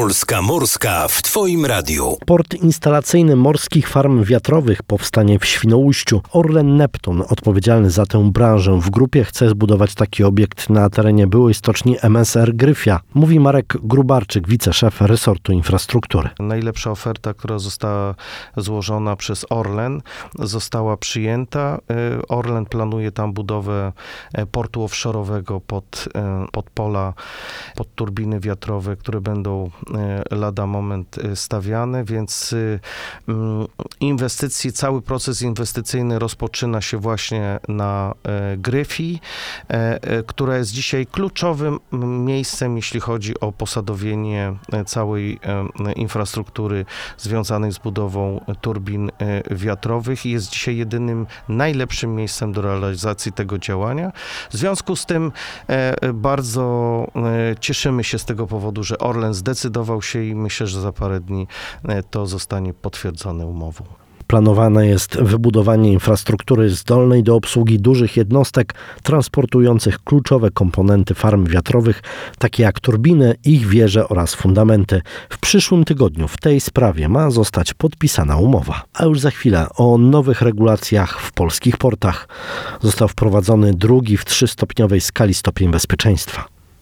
Polska Morska w Twoim radiu. Port instalacyjny morskich farm wiatrowych powstanie w Świnoujściu. Orlen Neptun, odpowiedzialny za tę branżę w grupie, chce zbudować taki obiekt na terenie byłej stoczni MSR Gryfia. Mówi Marek Grubarczyk, wiceszef resortu infrastruktury. Najlepsza oferta, która została złożona przez Orlen, została przyjęta. Orlen planuje tam budowę portu offshore'owego pod pola, pod turbiny wiatrowe, które będą lada moment stawiane, więc cały proces inwestycyjny rozpoczyna się właśnie na Gryfii, która jest dzisiaj kluczowym miejscem, jeśli chodzi o posadowienie całej infrastruktury związanej z budową turbin wiatrowych i jest dzisiaj jedynym najlepszym miejscem do realizacji tego działania. W związku z tym bardzo cieszymy się z tego powodu, że Orlen zdecydował się i myślę, że za parę dni to zostanie potwierdzone umową. Planowane jest wybudowanie infrastruktury zdolnej do obsługi dużych jednostek transportujących kluczowe komponenty farm wiatrowych, takie jak turbiny, ich wieże oraz fundamenty. W przyszłym tygodniu w tej sprawie ma zostać podpisana umowa. A już za chwilę o nowych regulacjach w polskich portach. Został wprowadzony drugi w 3-stopniowej skali stopień bezpieczeństwa.